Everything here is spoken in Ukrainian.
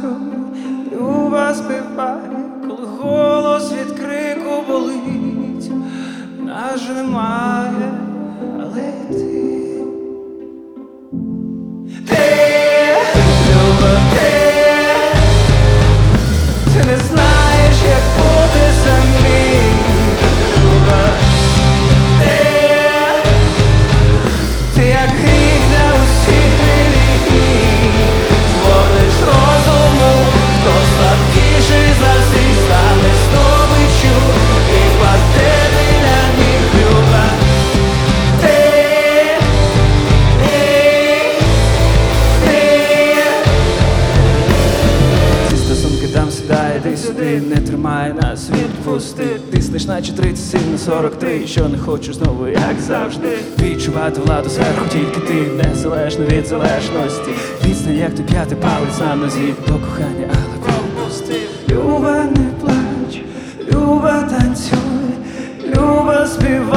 танцює, Люба співає, коли голос від крику болить. Нас же немає, але ти Люба, ти не знаєш, як бути самим. Люба, ти як гріх для усіх релігій. Зводиш розуму, хто слабкіший за всіх стане здобиччю і паде біля ніг. Люба, ці стосунки там сідає, йди сюди, не тримай нас, відпусти. Тиснеш наче 37 на 43, що не хочеш знову, як завжди. Відчувати владу зверху, тільки ти, незалежно від залежності. Відстань, як той п'ятий палець на нозі до кохання, але пропустив. Люба, не плач, Люба, танцюй, Люба, співай.